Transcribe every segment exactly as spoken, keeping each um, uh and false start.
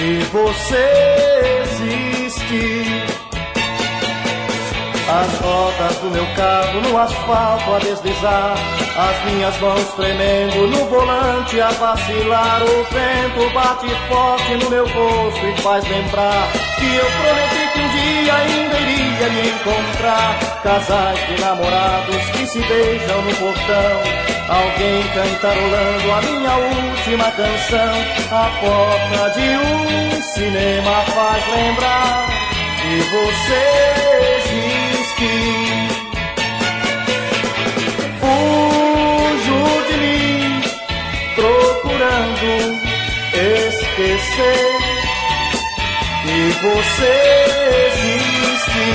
e você existe. As rodas do meu carro no asfalto a deslizar, as minhas mãos tremendo no volante a vacilar. O vento bate forte no meu rosto e faz lembrar que eu prometi que um dia ainda iria me encontrar. Casais de namorados que se beijam no portão, alguém cantarolando a minha última canção. A porta de um cinema faz lembrar que você existe. Fujo de mim, procurando esquecer que você existe.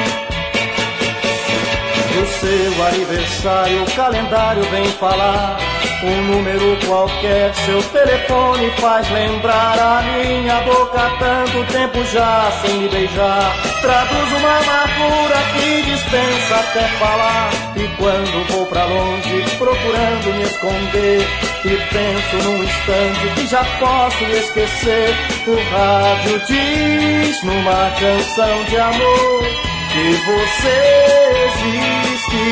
No seu aniversário o calendário vem falar, um número qualquer, seu telefone faz lembrar a minha boca tanto tempo já sem me beijar. Traduz uma amargura que dispensa até falar. E quando vou pra longe procurando me esconder, e penso num instante que já posso esquecer, o rádio diz numa canção de amor que você existe.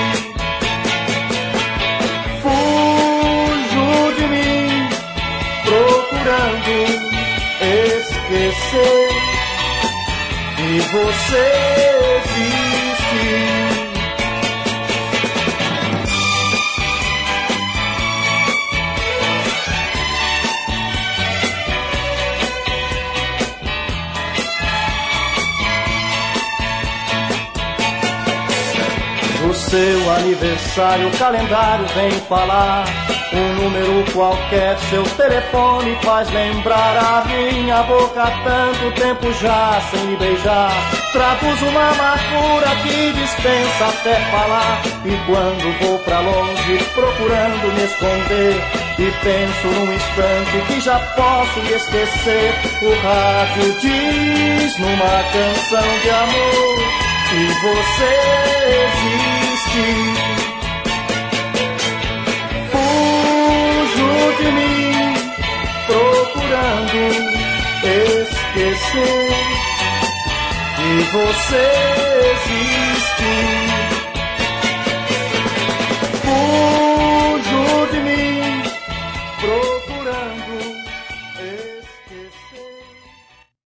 De mim, procurando esquecer que você existe. No seu aniversário o calendário vem falar, um número qualquer, seu telefone faz lembrar a minha boca tanto tempo já sem me beijar. Traduz uma amargura que dispensa até falar. E quando vou pra longe procurando me esconder, e penso num instante que já posso esquecer, o rádio diz numa canção de amor que você existe. De mim, procurando esquecer que você existe. Fujo de mim, procurando esquecer.